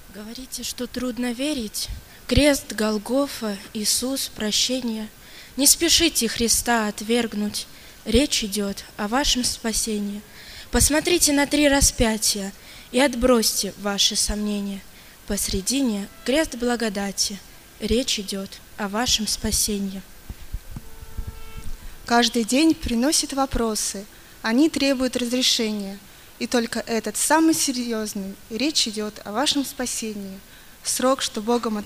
Говорите, что трудно верить. Крест, Голгофа, Иисус, прощение. Не спешите Христа отвергнуть. Речь идет о вашем спасении. Посмотрите на 3 распятия и отбросьте ваши сомнения. Посредине крест благодати. Речь идет о вашем спасении. Каждый день приносит вопросы, они требуют разрешения. И только этот самый серьезный, речь идет о вашем спасении. Срок, что Богом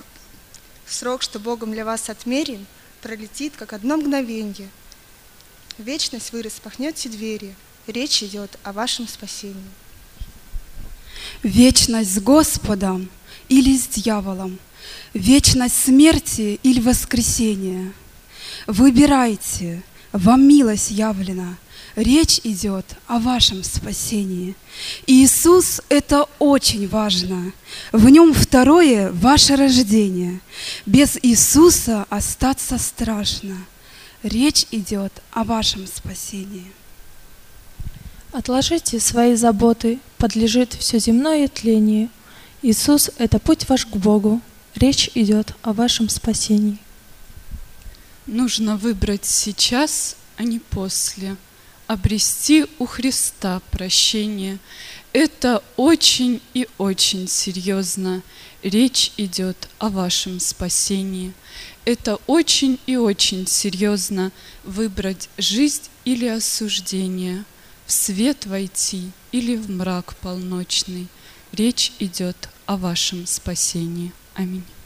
для вас отмерен, пролетит, как одно мгновенье. В вечность вы распахнете двери, речь идет о вашем спасении. Вечность с Господом или с дьяволом, вечность смерти или воскресения. Выбирайте, вам милость явлена, речь идет о вашем спасении. Иисус – это очень важно. В нем второе – ваше рождение. Без Иисуса остаться страшно. Речь идет о вашем спасении. Отложите свои заботы, подлежит все земное тление. Иисус – это путь ваш к Богу. Речь идет о вашем спасении. Нужно выбрать сейчас, а не после. Обрести у Христа прощение. Это очень и очень серьезно. Речь идет о вашем спасении. Это очень и очень серьезно выбрать жизнь или осуждение, в свет войти или в мрак полночный. Речь идет о вашем спасении. Аминь.